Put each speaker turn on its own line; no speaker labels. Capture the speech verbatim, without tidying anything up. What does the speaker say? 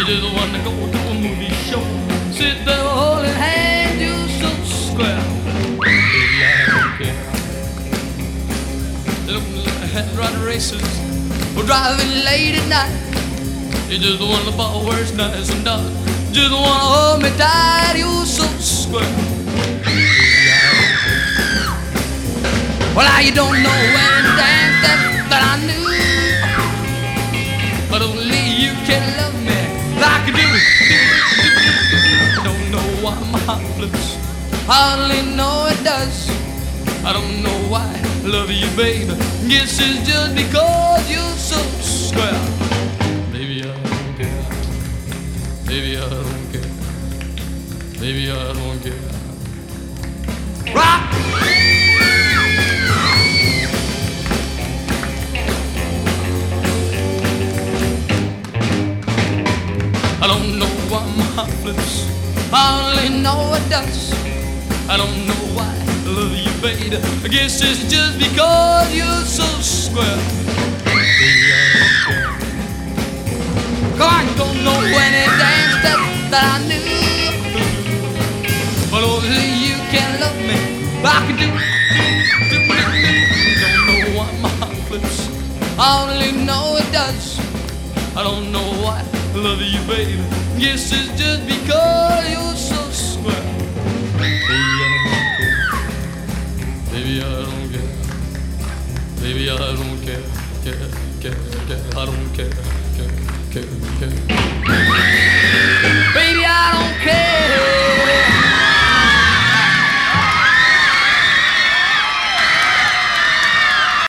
just wanna go to a movie show. Sit there holding hands, you're so square. Baby, I don't care. They don't like run races or driving late at night. You just wanna ball worse nights and done. Just wanna hold me tight, you're so square. Well, now you don't know when to dance that, that I knew. But only you can love me like you do. Don't know why my heart flips, I only know it does. I don't know why I love you, baby. Guess it's just because you're so square. Baby, I don't care. Baby, I don't care. Baby, I don't care. Rock! I don't know why my heart flips, I only know it does. I don't know why I love you, baby. I guess it's just because you're so square. Baby, I don't care. Come on, don't know when it danced that, that I knew. But only you can love me like you do. Don't know why my heart flips, I only know it does. I don't know why I love you, baby. Guess it's just because you're so square. Baby, I don't care. Baby, I don't care. Care, care, care. I don't care. Care, care, care.